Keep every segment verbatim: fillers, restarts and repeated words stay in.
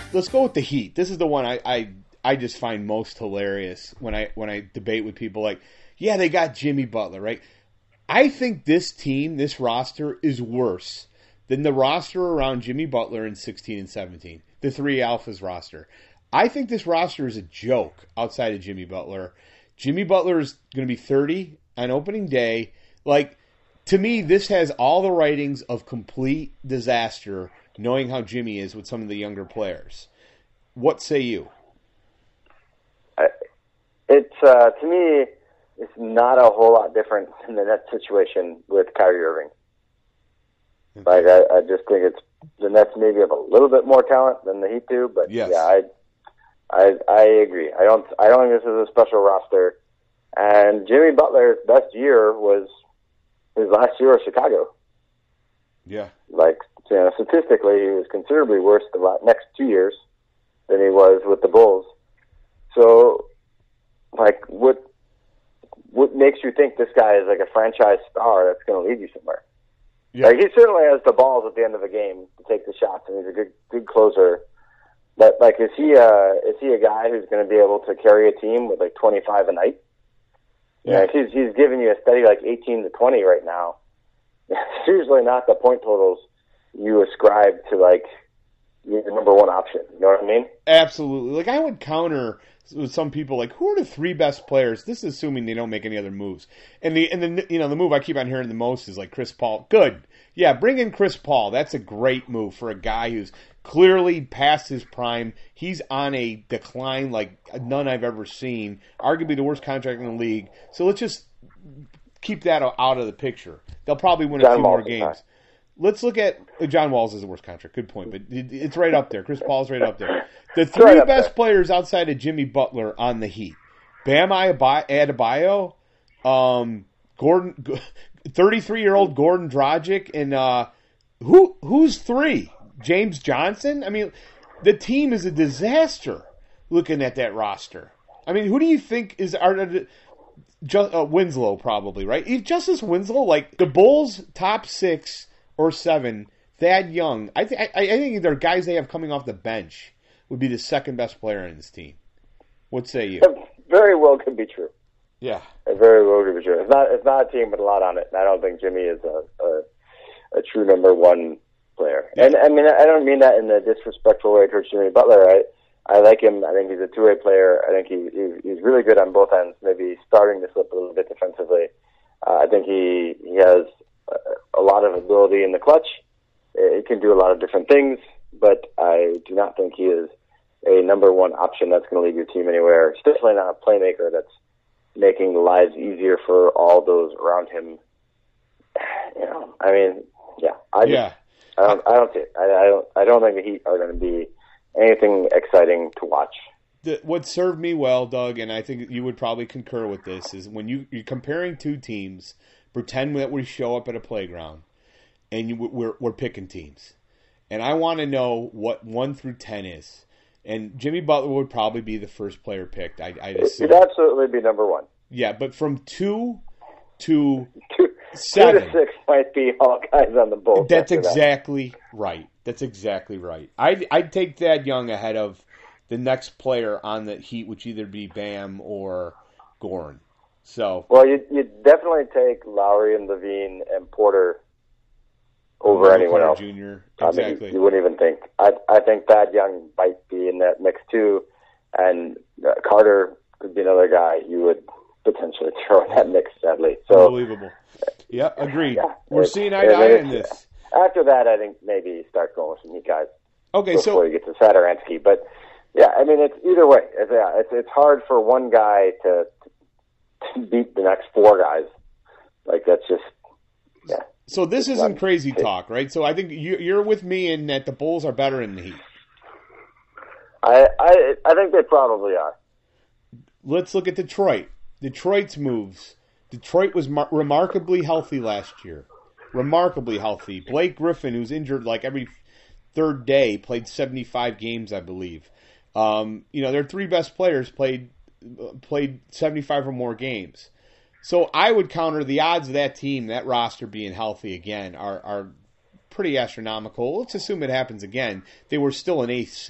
let's go with the Heat. This is the one I, I I just find most hilarious when I when I debate with people. Like, yeah, they got Jimmy Butler, right? I think this team, this roster, is worse than the roster around Jimmy Butler in sixteen and seventeen, the three alphas roster. I think this roster is a joke outside of Jimmy Butler. Jimmy Butler is going to be thirty on opening day. Like, to me, this has all the writings of complete disaster, knowing how Jimmy is with some of the younger players. What say you? I, it's uh, to me, it's not a whole lot different than the Nets situation with Kyrie Irving. Okay. Like I, I just think it's the Nets maybe have a little bit more talent than the Heat do, but yes. yeah, I, I I agree. I don't I don't think this is a special roster. And Jimmy Butler's best year was his last year with Chicago. Yeah, like you know, statistically, he was considerably worse the next two years than he was with the Bulls. So, like, what what makes you think this guy is like a franchise star that's going to lead you somewhere? Yeah. Like, he certainly has the balls at the end of the game to take the shots, and he's a good good closer. But like, is he a is he a guy who's going to be able to carry a team with like twenty-five a night? Yeah, like, he's he's giving you a steady like eighteen to twenty right now. It's usually not the point totals you ascribe to like your number one option. You know what I mean? Absolutely. Like, I would counter with some people like, who are the three best players? This is assuming they don't make any other moves. And the and the you know the move I keep on hearing the most is like Chris Paul. Good, yeah, bring in Chris Paul. That's a great move for a guy who's clearly past his prime. He's on a decline like none I've ever seen. Arguably the worst contract in the league. So let's just keep that out of the picture. They'll probably win John a few Wall's more games. Let's look at uh, John Wall's is the worst contract. Good point, but it, it's right up there. Chris Paul's right up there. The three right best there. players outside of Jimmy Butler on the Heat: Bam Adebayo, um, Gordon, thirty-three-year-old Gordon Dragic, and uh, who who's three? James Johnson. I mean, the team is a disaster. Looking at that roster, I mean, who do you think is are? Just, uh, Winslow probably, right? If Justice Winslow, like the Bulls' top six or seven, Thad Young. I, th- I, I think there are guys they have coming off the bench would be the second best player in this team. What say you? It very well could be true. Yeah, it very well could be true. It's not. It's not a team with a lot on it. And I don't think Jimmy is a a, a true number one player. Yeah. And I mean, I don't mean that in a disrespectful way towards Jimmy Butler. I I like him. I think he's a two-way player. I think he, he he's really good on both ends. Maybe starting to slip a little bit defensively. Uh, I think he he has a, a lot of ability in the clutch. He can do a lot of different things, but I do not think he is a number one option that's going to lead your team anywhere. He's definitely not a playmaker that's making lives easier for all those around him. You know, I mean, yeah, I just, yeah. I don't I don't see it. I, I don't I don't think the Heat are going to be anything exciting to watch. The, what served me well, Doug, and I think you would probably concur with this, is when you, you're comparing two teams, pretend that we show up at a playground, and you, we're, we're picking teams. And I want to know what one through ten is. And Jimmy Butler would probably be the first player picked, I, I'd assume. It'd absolutely be number one. Yeah, but from two to two, seven. Two to six might be all guys on the Bulls. That's exactly that. right. That's exactly right. I'd, I'd take Thad Young ahead of the next player on the Heat, which either be Bam or Gordon. So, well, you you definitely take Lowry and Levine and Porter over Porter anyone else. Junior Exactly. I mean, you, you wouldn't even think. I I think Thad Young might be in that mix too, and uh, Carter could be another guy you would potentially throw in that mix. Sadly, so unbelievable. Yeah, agreed. Yeah, We're seeing eye to eye in this. After that, I think maybe you start going with some Heat guys. Okay, before so before you get to Satoransky, but yeah, I mean it's either way. It's, yeah, it's it's hard for one guy to, to beat the next four guys. Like that's just yeah. So this isn't crazy talk, right? So I think you, you're with me in that the Bulls are better in the Heat. I I I think they probably are. Let's look at Detroit. Detroit's moves. Detroit was mar- remarkably healthy last year. Remarkably healthy. Blake Griffin, who's injured like every third day, played seventy-five games, I believe. Um, you know, their three best players played played seventy-five or more games. So I would counter the odds of that team, that roster being healthy again, are, are pretty astronomical. Let's assume it happens again. They were still an eighth seed.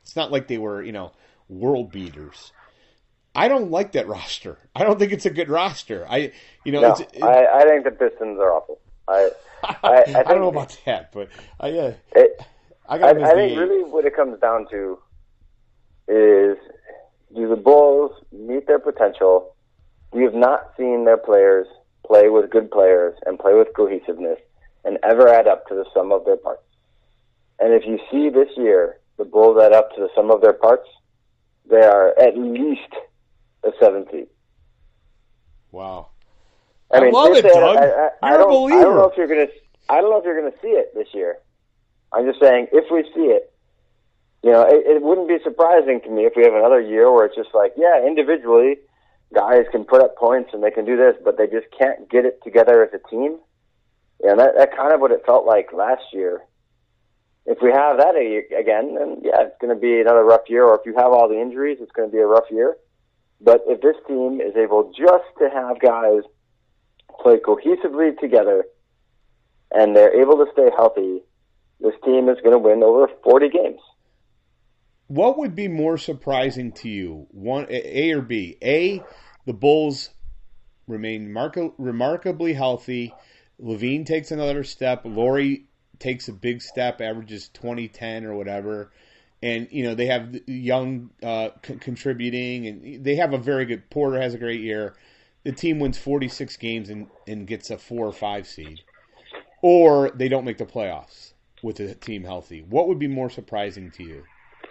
it's not like they were, you know, world beaters. I don't like that roster. I don't think it's a good roster. I, you know, no, it's, it, I, I think the Pistons are awful. I, I, I, I, think, don't know about that, but I, uh, it, I got. I, I think really what it comes down to is, do the Bulls meet their potential? We have not seen their players play with good players and play with cohesiveness and ever add up to the sum of their parts. And if you see this year the Bulls add up to the sum of their parts, they are at least a seven seed. Wow. I, mean, I love it, Doug. I, I, I, you're don't, a believer. I don't know if you're gonna. I don't know if you're gonna see it this year. I'm just saying, if we see it, you know, it, it wouldn't be surprising to me if we have another year where it's just like, yeah, individually, guys can put up points and they can do this, but they just can't get it together as a team. And that, that kind of what it felt like last year. If we have that again, then yeah, it's going to be another rough year. Or if you have all the injuries, it's going to be a rough year. But if this team is able just to have guys play cohesively together and they're able to stay healthy, this team is going to win over forty games. What would be more surprising to you, one A or B? A, the Bulls remain mark- remarkably healthy. Levine takes another step. Laurie takes a big step, averages twenty ten or whatever. And, you know, they have young uh, c- contributing, and they have a very good – Porter has a great year. The team wins forty-six games and, and gets a four or five seed. Or they don't make the playoffs with the team healthy. What would be more surprising to you?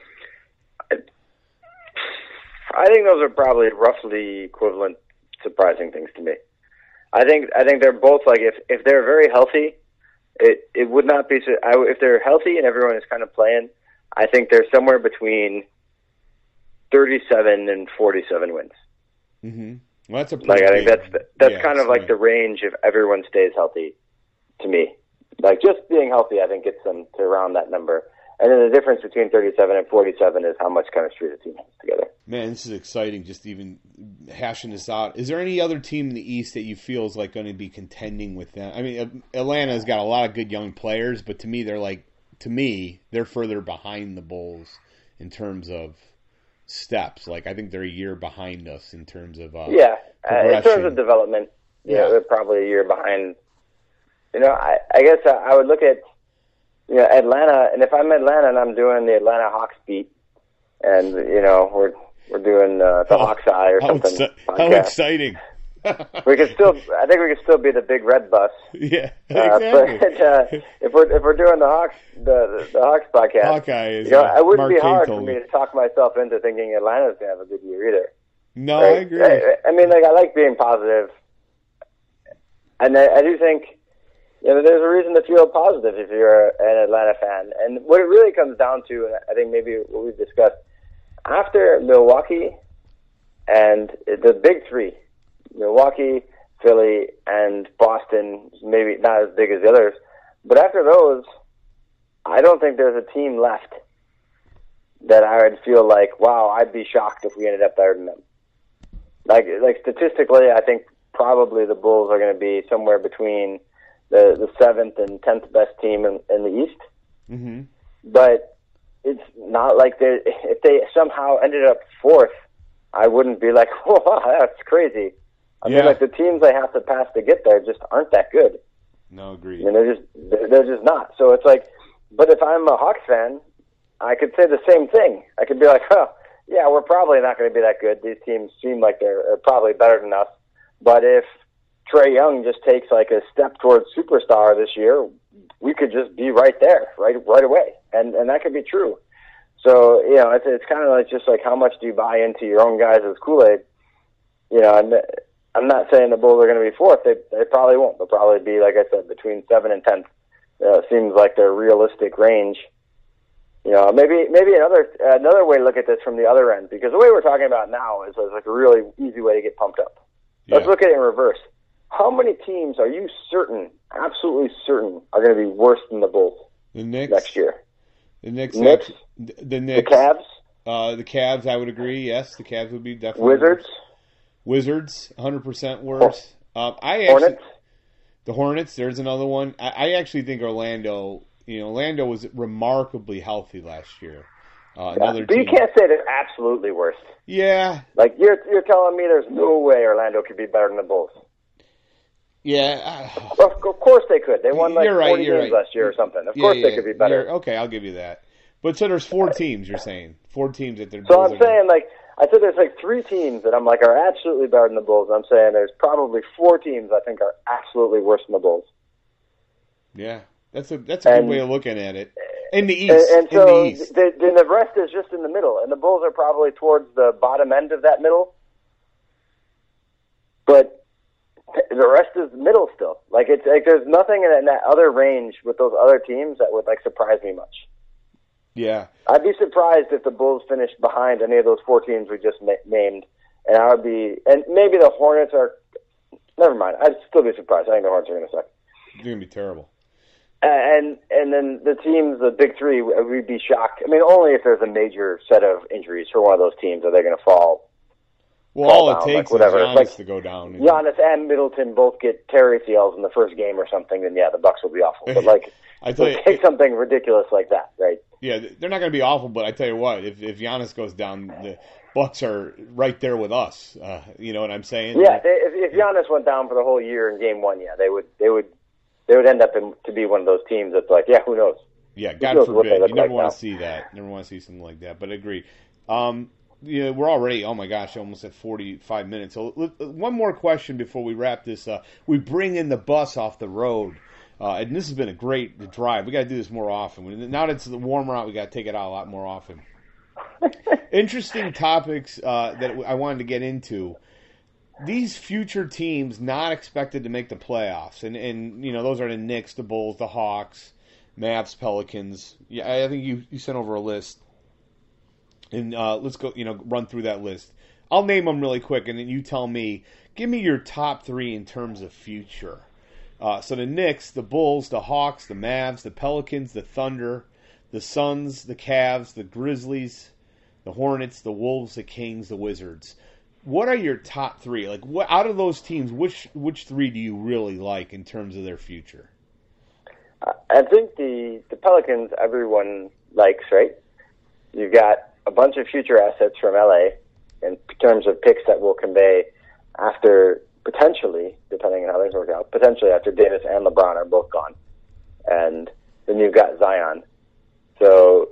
I think those are probably roughly equivalent surprising things to me. I think I think they're both like if if they're very healthy, it it would not be I, if they're healthy and everyone is kind of playing. I think they're somewhere between thirty-seven and forty-seven wins. Mm-hmm. Well, that's a like I think big, that's that's yeah, kind of like right. the range if everyone stays healthy. To me, like just being healthy, I think gets them to around that number. And then the difference between thirty-seven and forty-seven is how much chemistry the team has together. Man, this is exciting, just even hashing this out. Is there any other team in the East that you feel is like going to be contending with them? I mean, Atlanta's got a lot of good young players, but to me, they're like, to me, they're further behind the Bulls in terms of steps. Like, I think they're a year behind us in terms of uh, yeah, uh, in terms progression. of development. Yeah, Yeah. they're probably a year behind. You know, I, I guess I, I would look at you know Atlanta, and if I'm Atlanta and I'm doing the Atlanta Hawks beat, and you know we're we're doing uh, the How- Hawks Eye or How, something. exci- how podcast. exciting! We could still, I think we could still be the big red bus. Yeah, Uh, exactly. but uh, if we're if we're doing the Hawks the the Hawks podcast, Hawkeye is. you know, uh, it wouldn't Mark be Kane hard for told me to talk myself into thinking Atlanta's gonna have a good year either. No, right? I agree. I, I mean, like I like being positive, and I, I do think you know there's a reason to feel positive if you're an Atlanta fan. And what it really comes down to, and I think maybe what we've discussed after Milwaukee and the big three, Milwaukee, Philly, and Boston, maybe not as big as the others, but after those, I don't think there's a team left that I would feel like, wow, I'd be shocked if we ended up better than them. Like, like statistically, I think probably the Bulls are going to be somewhere between the the seventh and tenth best team in, in the East. Mm-hmm. But it's not like they if they somehow ended up fourth, I wouldn't be like, wow, that's crazy. I Yeah. mean, like the teams they have to pass to get there just aren't that good. No, agreed. I mean, they're just they're, they're just not. So it's like, but if I'm a Hawks fan, I could say the same thing. I could be like, huh, yeah, we're probably not going to be that good. These teams seem like they're are probably better than us. But if Trae Young just takes like a step towards superstar this year, we could just be right there, right right away, and and that could be true. So you know, it's it's kind of like just like how much do you buy into your own guys as Kool-Aid? You know, and I'm not saying the Bulls are going to be fourth. They they probably won't. They'll probably be, like I said, between seven and tenth. Uh, seems like their realistic range. You know, maybe maybe another another way to look at this from the other end, because the way we're talking about now is, is like a really easy way to get pumped up. Yeah. Let's look at it in reverse. How many teams are you certain, absolutely certain, are going to be worse than the Bulls The Knicks next year? The Knicks. Knicks? The, the The Knicks. Cavs? Uh, the Cavs, I would agree. Yes, the Cavs would be definitely Wizards? Wizards, one hundred percent worse. Um, I actually, Hornets? The Hornets. There's another one. I, I actually think Orlando. You know, Orlando was remarkably healthy last year. Uh, another but team. you can't say they're absolutely worst. Yeah. Like, you're you're telling me there's no way Orlando could be better than the Bulls. Yeah. Of, of course they could. They won like you're right, forty you're games right. last year or something. Of yeah, course yeah, they could be better. Okay, I'll give you that. But so there's four teams, you're saying. Four teams that they're So I'm saying, like, I said there's like three teams that I'm like are absolutely better than the Bulls. I'm saying there's probably four teams I think are absolutely worse than the Bulls. Yeah. That's a that's a and, good way of looking at it. In the East. And, and in so the East. The, the, the rest is just in the middle. And the Bulls are probably towards the bottom end of that middle. But the rest is middle still. Like, it's like there's nothing in that other range with those other teams that would, like, surprise me much. Yeah. I'd be surprised if the Bulls finished behind any of those four teams we just ma- named. And I would be, and maybe the Hornets are, never mind. I'd still be surprised. I think the Hornets are going to suck. They're going to be terrible. And and then the teams, the big three, we'd be shocked. I mean, only if there's a major set of injuries for one of those teams are they going to fall. Well, fall all down, it takes like whatever. is Giannis like, to go down. Giannis and Middleton both get tear A C Ls in the first game or something, then yeah, the Bucks will be awful. But like, I tell you, take something ridiculous like that, right? Yeah, they're not going to be awful, but I tell you what, if if Giannis goes down, the Bucks are right there with us. Uh, you know what I'm saying? Yeah, they, if, if Giannis went down for the whole year in Game One, yeah, they would they would. They would end up in, to be one of those teams that's like, yeah, who knows? Yeah, God knows forbid. You never like want now. to see that. Never want to see something like that. But I agree. Um, you know, we're already, oh my gosh, almost at forty-five minutes. So one more question before we wrap this up. We bring in the bus off the road. Uh, and this has been a great drive. We got to do this more often. Now that it's warmer out, we got to take it out a lot more often. Interesting topics uh, that I wanted to get into. These future teams not expected to make the playoffs, and, and you know those are the Knicks, the Bulls, the Hawks, Mavs, Pelicans. Yeah, I think you, you sent over a list, and uh, let's go. You know, run through that list. I'll name them really quick, and then you tell me. Give me your top three in terms of future. Uh, so the Knicks, the Bulls, the Hawks, the Mavs, the Pelicans, the Thunder, the Suns, the Cavs, the Grizzlies, the Hornets, the Wolves, the Kings, the Wizards. What are your top three? Like, what out of those teams, which which three do you really like in terms of their future? I think the the Pelicans everyone likes, right? You've got a bunch of future assets from L A in terms of picks that will convey after potentially, depending on how things work out, potentially after Davis and LeBron are both gone, and then you've got Zion. So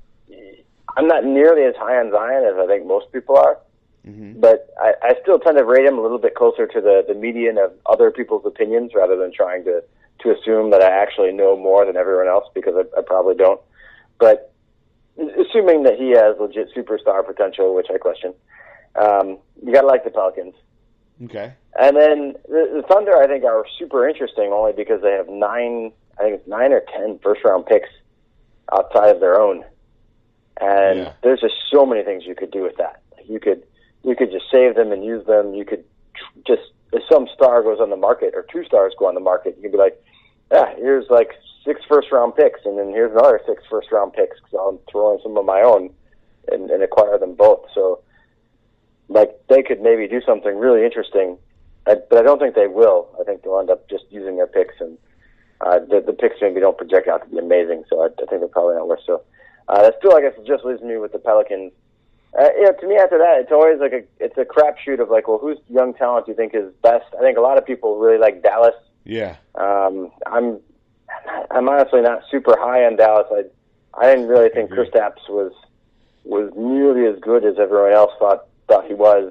I'm not nearly as high on Zion as I think most people are. Mm-hmm. But I, I still tend to rate him a little bit closer to the, the median of other people's opinions rather than trying to, to assume that I actually know more than everyone else, because I, I probably don't. But assuming that he has legit superstar potential, which I question, um, you got to like the Pelicans. Okay. And then the, the Thunder, I think, are super interesting only because they have nine, I think it's nine or ten first-round picks outside of their own. And yeah. There's just so many things you could do with that. You could... You could just save them and use them. You could just, if some star goes on the market or two stars go on the market, you could be like, yeah, here's like six first-round picks, and then here's another six first-round picks because I'm throwing some of my own and, and acquire them both. So, like, they could maybe do something really interesting, but I don't think they will. I think they'll end up just using their picks, and uh, the, the picks maybe don't project out to be amazing, so I, I think they're probably not worth so. Uh, that still, I guess, just leaves me with the Pelicans. Uh, you know, to me, after that, it's always like a it's a crapshoot of like, well, whose young talent do you think is best? I think a lot of people really like Dallas. Yeah. Um, I'm I'm honestly not super high on Dallas. I I didn't really think Kristaps was was nearly as good as everyone else thought thought he was,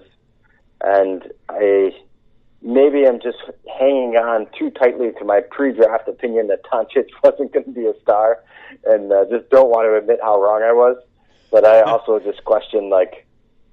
and I maybe I'm just hanging on too tightly to my pre-draft opinion that Doncic wasn't going to be a star, and uh, just don't want to admit how wrong I was. But I also just question, like,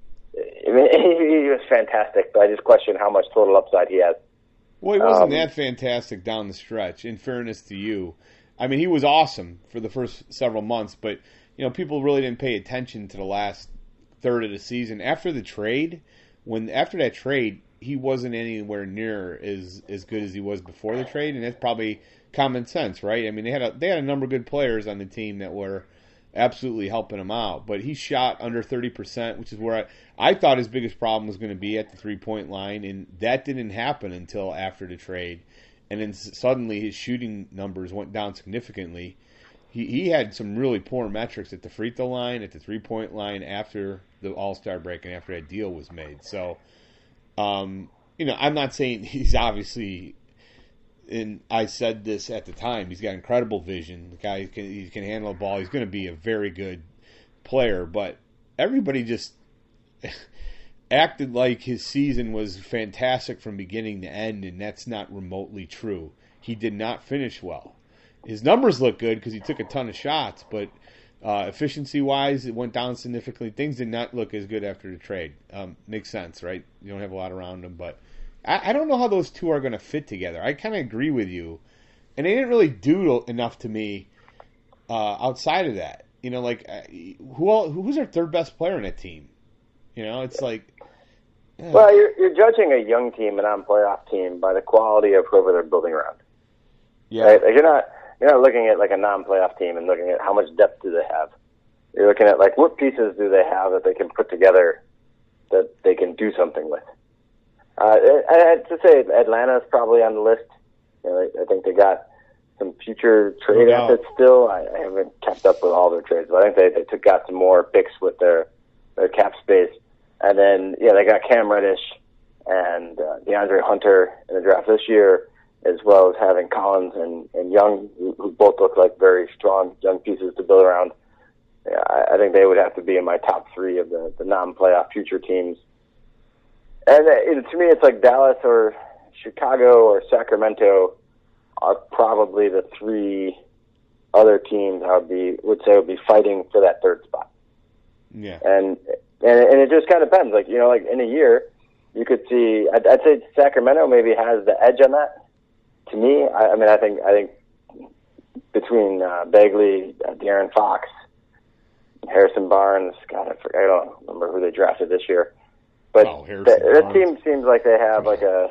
I mean, he was fantastic, but I just question how much total upside he has. Well, he wasn't um, that fantastic down the stretch, in fairness to you. I mean, he was awesome for the first several months, but, you know, people really didn't pay attention to the last third of the season. After the trade, when after that trade, he wasn't anywhere near as, as good as he was before the trade, and that's probably common sense, right? I mean, they had a, they had a number of good players on the team that were absolutely helping him out, but he shot under thirty percent, which is where I, I thought his biggest problem was going to be at the three-point line, and that didn't happen until after the trade, and then suddenly his shooting numbers went down significantly, he, he had some really poor metrics at the free throw line, at the three point line after the All Star break and after that deal was made. So, um, you know, I'm not saying he's obviously. And I said this at the time. He's got incredible vision. The guy can he can handle the ball. He's going to be a very good player. But everybody just acted like his season was fantastic from beginning to end, and that's not remotely true. He did not finish well. His numbers look good because he took a ton of shots, but uh, efficiency-wise, it went down significantly. Things did not look as good after the trade. Um, makes sense, right? You don't have a lot around him, but I, I don't know how those two are going to fit together. I kind of agree with you, and they didn't really do enough to me uh, outside of that. You know, like who all, who's our third best player in that team? You know, it's like. Yeah. Well, you're, you're judging a young team, a non-playoff team, by the quality of whoever they're building around. Yeah, right? Like you're not you're not looking at like a non-playoff team and looking at how much depth do they have. You're looking at like what pieces do they have that they can put together that they can do something with. Uh, I have to say Atlanta's probably on the list. You know, I think they got some future trade no assets still. I, I haven't kept up with all their trades, but I think they, they took got some more picks with their their cap space. And then, yeah, they got Cam Reddish and uh, DeAndre Hunter in the draft this year, as well as having Collins and, and Young, who, who both look like very strong young pieces to build around. Yeah, I, I think they would have to be in my top three of the, the non-playoff future teams. And uh, it, to me, it's like Dallas or Chicago or Sacramento are probably the three other teams I would be would say would be fighting for that third spot. Yeah, and. And, and it just kind of depends. Like, you know, like in a year, you could see, I'd, I'd say Sacramento maybe has the edge on that. To me, I, I mean, I think, I think between uh, Bagley, uh, De'Aaron Fox, Harrison Barnes, God, I, forget, I don't remember who they drafted this year. But oh, that, that team seems like they have like a.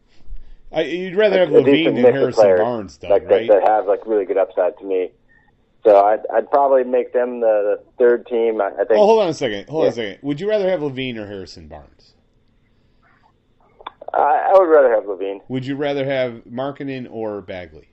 I, you'd rather have a, a LaVine than Harrison Barnes, though, like right? That, that have like really good upside to me. So I'd, I'd probably make them the, the third team. I, I think. Oh, hold on a second. Hold yeah. on a second. Would you rather have LaVine or Harrison Barnes? I, I would rather have LaVine. Would you rather have Markkanen or Bagley?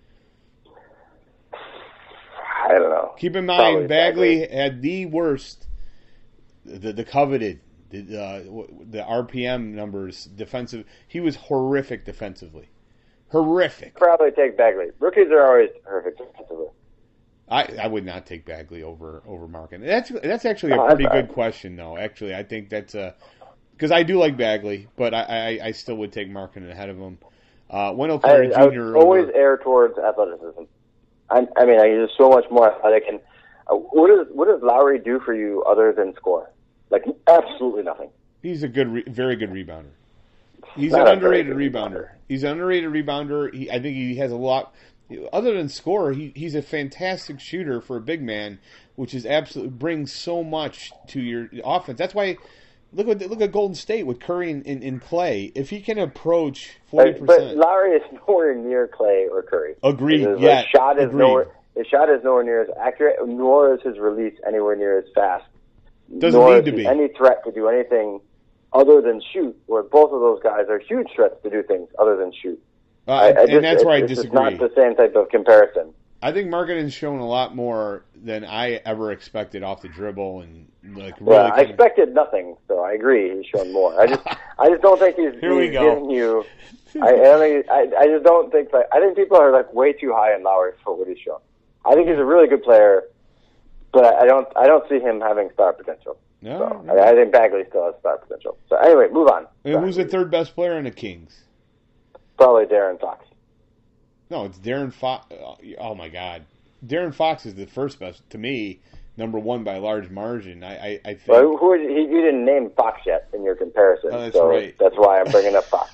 I don't know. Keep in mind, Probably Bagley, Bagley had the worst, the the coveted, the uh, the R P M numbers defensive. He was horrific defensively. Horrific. Probably take Bagley. Rookies are always horrific defensively. I, I would not take Bagley over over Markkanen. That's that's actually a pretty good question, though. Actually, I think that's a because I do like Bagley, but I, I, I still would take Markkanen ahead of him. Uh, Wendell Carter I, I Junior would always over, err towards athleticism. I, I mean, he's just so much more athletic. And uh, what does what does Lowry do for you other than score? Like absolutely nothing. He's a good, re, very good rebounder. He's Not an a underrated very good rebounder. rebounder. He's an underrated rebounder. He, I think he has a lot. Other than score, he, he's a fantastic shooter for a big man, which is absolutely brings so much to your offense. That's why look at look at Golden State with Curry and, and, and Clay. If he can approach forty But, percent, but Lowry is nowhere near Clay or Curry. agreed. His, Yeah, his shot is agreed. nowhere. His shot is nowhere near as accurate, nor is his release anywhere near as fast. Doesn't nor need is to he be any threat to do anything other than shoot. Where both of those guys are huge threats to do things other than shoot. Uh, I, I and just, that's where I it's disagree. It's not the same type of comparison. I think Markkanen's shown a lot more than I ever expected off the dribble, and like really. Well, I kind of- expected nothing, so I agree. He's shown more. I just, I just don't think he's, Here we he's go. giving you. I, I, don't think, I, I just don't think like I think people are like way too high in Lowry for what he's shown. I think he's a really good player, but I, I don't, I don't see him having star potential. No, So, no. I, I think Bagley still has star potential. So anyway, move on. And who's the third best player in the Kings? Probably De'Aaron Fox. No, it's De'Aaron Fox. Oh my God, De'Aaron Fox is the first best to me, number one by a large margin. I, I, I think. Well, who, who is, he, you didn't name Fox yet in your comparison, Oh, that's so right. that's why I'm bringing up Fox.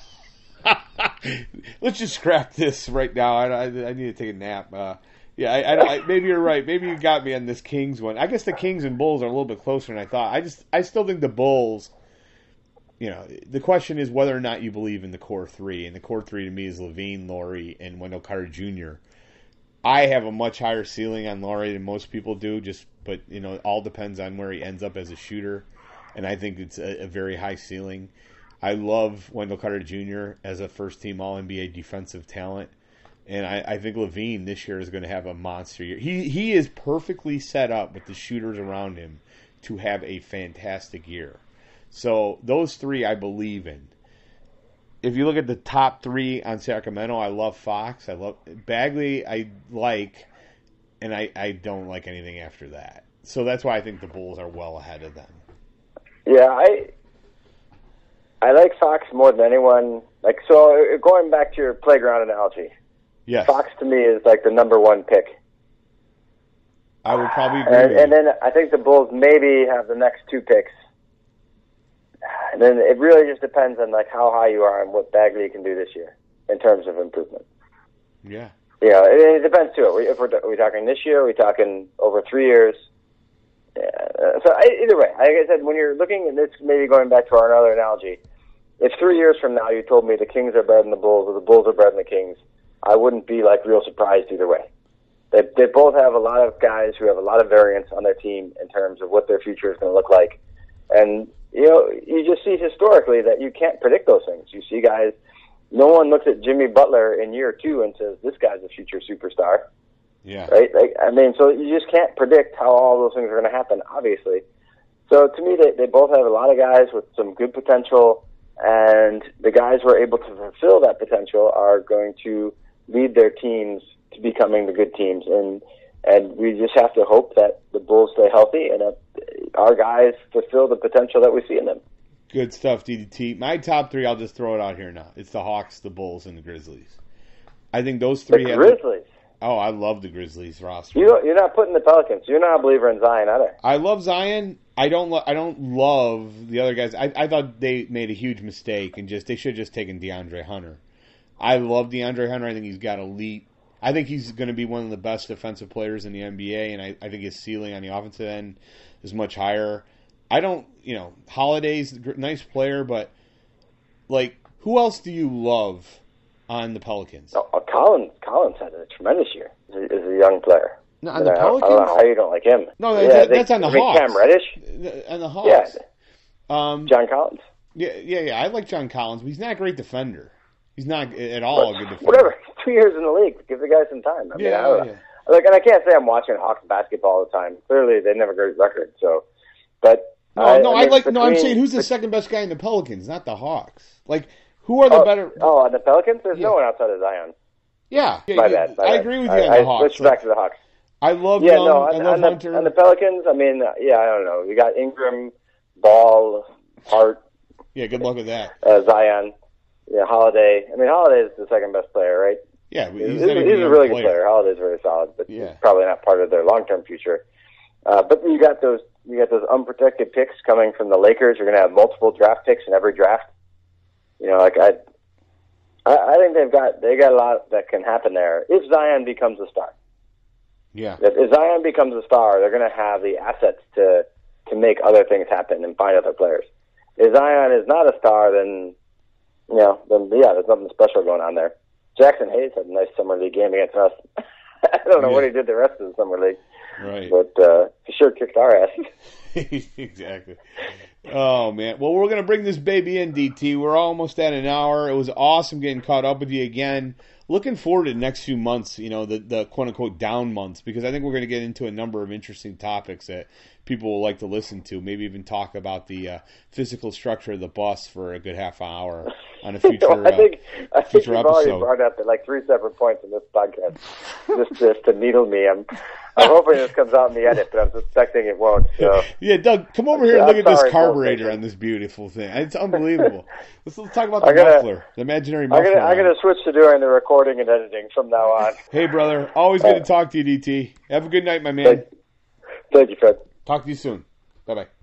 Let's just scrap this right now. I, I, I need to take a nap. Uh, yeah, I, I, I, maybe you're right. Maybe you got me on this Kings one. I guess the Kings and Bulls are a little bit closer than I thought. I just, I still think the Bulls. You know, the question is whether or not you believe in the core three, and the core three to me is LaVine, Laurie, and Wendell Carter Junior I have a much higher ceiling on Laurie than most people do. Just, but you know, it all depends on where he ends up as a shooter, and I think it's a, a very high ceiling. I love Wendell Carter Junior as a first-team All N B A defensive talent. And I, I think Levine this year is going to have a monster year. He he is perfectly set up with the shooters around him to have a fantastic year. So those three I believe in. If you look at the top three on Sacramento, I love Fox. I love Bagley. I like, and I, I don't like anything after that. So that's why I think the Bulls are well ahead of them. Yeah, I I like Fox more than anyone. Like so, going back to your playground analogy. Yes. Fox to me is like the number one pick. I would probably agree. And, with and you. then I think the Bulls maybe have the next two picks. And then it really just depends on like how high you are and what Bagley can do this year in terms of improvement. Yeah. Yeah, it, it depends too. If we're, are we talking this year? Are we talking over three years? Yeah. So I, either way, like I said, when you're looking at this, maybe going back to our other analogy, if three years from now you told me the Kings are better than the Bulls or the Bulls are better than the Kings, I wouldn't be like real surprised either way. They they both have a lot of guys who have a lot of variance on their team in terms of what their future is going to look like, and you know you just see historically that you can't predict those things. You see guys. No one looks at Jimmy Butler in year two and says this guy's a future superstar. Yeah. Right. Like I mean, so you just can't predict how all those things are going to happen. Obviously, so to me, they they both have a lot of guys with some good potential, and the guys who are able to fulfill that potential are going to lead their teams to becoming the good teams, and and we just have to hope that the Bulls stay healthy and that our guys fulfill the potential that we see in them. Good stuff, D D T. My top three, I'll just throw it out here now. It's the Hawks, the Bulls, and the Grizzlies. I think those three The have... Grizzlies? Oh, I love the Grizzlies roster. You, you're not putting the Pelicans. You're not a believer in Zion either. I love Zion. I don't. Lo- I don't love the other guys. I, I thought they made a huge mistake and just they should have just taken DeAndre Hunter. I love DeAndre Hunter. I think he's got elite. I think he's going to be one of the best defensive players in the N B A, and I, I think his ceiling on the offensive end is much higher. I don't, you know, Holiday's a nice player, but like, who else do you love on the Pelicans? Oh, Collins, Collins had a tremendous year as a, as a young player. No, on the I, Pelicans? I don't know how you don't like him. No, yeah, that, they, that's on the I mean, Hawks. Cam Reddish? On the Hawks. Yeah. Um, John Collins. Yeah, yeah, yeah. I like John Collins, but he's not a great defender. He's not at all a good defender. Whatever. Two years in the league. Give the guy some time. I mean, Yeah, I don't know. yeah. Like, and I can't say I'm watching Hawks basketball all the time. Clearly, they never great record. So, but No, I, no, I, I mean, like. No, I'm between- saying who's the second best guy in the Pelicans, not the Hawks. Like, who are the oh, better? Oh, on the Pelicans, there's Yeah. no one outside of Zion. Yeah, yeah, My yeah. bad. My I bad. agree with you I, on the I Hawks. switched Like, back to the Hawks. I love Yeah, Young. no, I on, love on, the, Hunter. on the Pelicans, I mean, uh, yeah, I don't know. You got Ingram, Ball, Hart, Yeah, good luck with that. uh, Zion, yeah, Holiday. I mean, Holiday is the second best player, right? Yeah, He's, he's, he's, not even he's a young really good player. Holiday's very solid, but Yeah. he's probably not part of their long-term future. Uh, but you got those, you got those unprotected picks coming from the Lakers. You're going to have multiple draft picks in every draft. You know, like I, I, I think they've got they got a lot that can happen there if Zion becomes a star. Yeah, If, if Zion becomes a star, they're going to have the assets to to make other things happen and find other players. If Zion is not a star, then you know, then yeah, there's nothing special going on there. Jackson Hayes had a nice summer league game against us. I don't know Yeah. what he did the rest of the summer league, right. but uh, he sure kicked our ass. Exactly. Oh man. Well, we're gonna bring this baby in, D T. We're almost at an hour. It was awesome getting caught up with you again. Looking forward to the next few months, you know, the, the quote unquote down months, because I think we're going to get into a number of interesting topics that people will like to listen to. Maybe even talk about the uh, physical structure of the bus for a good half hour on a future, I think uh, I think future you've already episode. brought up at like three separate points in this podcast, just just to needle me. I'm I'm hoping this comes out in the edit, but I'm suspecting it won't. So Yeah, Doug, come over here and I'm look at this sorry, carburetor Bull on this beautiful thing. It's unbelievable. let's, let's talk about the I'm gonna- muffler, the imaginary I'm muffler. gonna I'm gonna switch to doing the recording and editing from now on. Hey, brother. Always good to talk to you, D T. Have a good night, my man. Thank, thank you, Fred. Talk to you soon. Bye-bye.